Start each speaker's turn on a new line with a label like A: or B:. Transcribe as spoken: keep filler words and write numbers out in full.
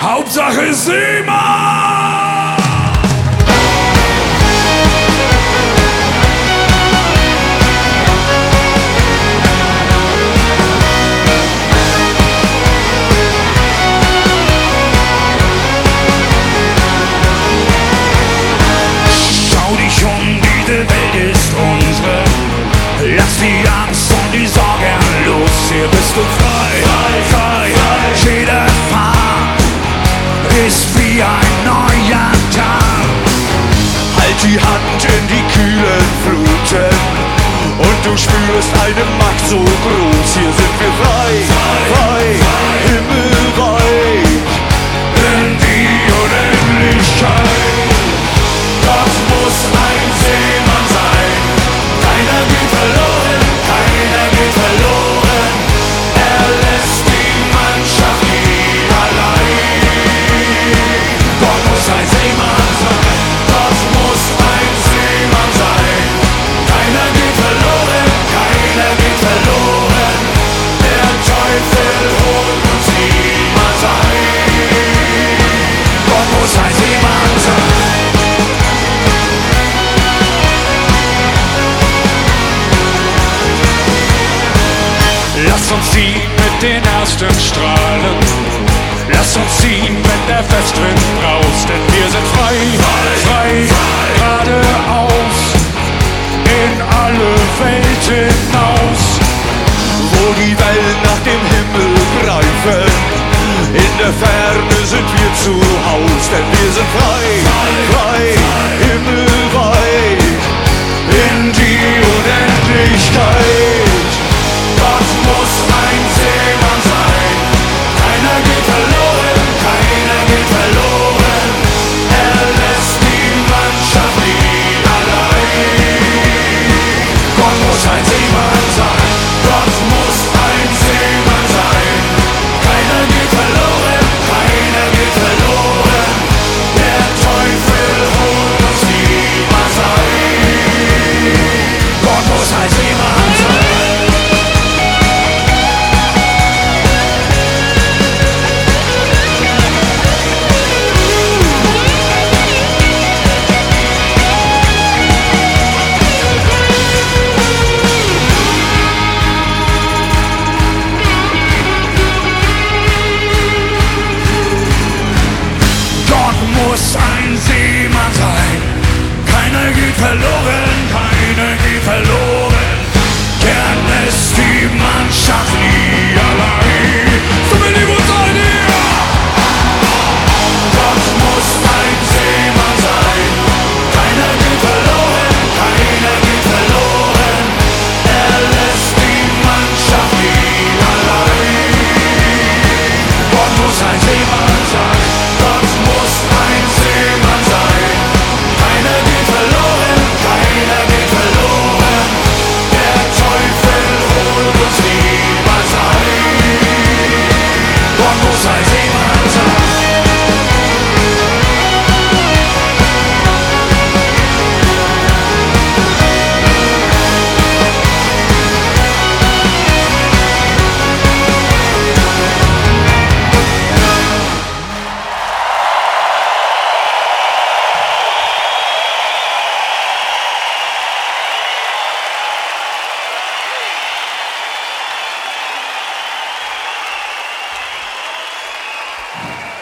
A: Hauptsache Seemann! Schau dich um, diese Welt ist unsere. Lass die Angst und die Sorgen los, hier bist du frei, frei, frei, frei. Jede Fahrt ist wie ein neuer Tag.
B: Halt die Hand in die kühlen Fluten und du spürst eine Macht so groß. Hier sind wir frei, frei, himmelweit
A: in die Unendlichkeit. Gott muss ein Seemann sein. Keiner geht verloren, keiner geht verloren. Er lässt die Mannschaft nie allein. Gott muss ein Seemann sein. Gott muss ein Seemann sein. Keiner geht verloren, keiner geht verloren. Der Teufel holt uns niemals ein. Gott muss ein Seemann sein. Lass uns ziehen mit den ersten Strahlen. Lass uns ziehen, wenn der Westwind braust. Denn wir sind frei, frei, geradeaus, in alle Welt hinaus.
B: wo die Wellen nach dem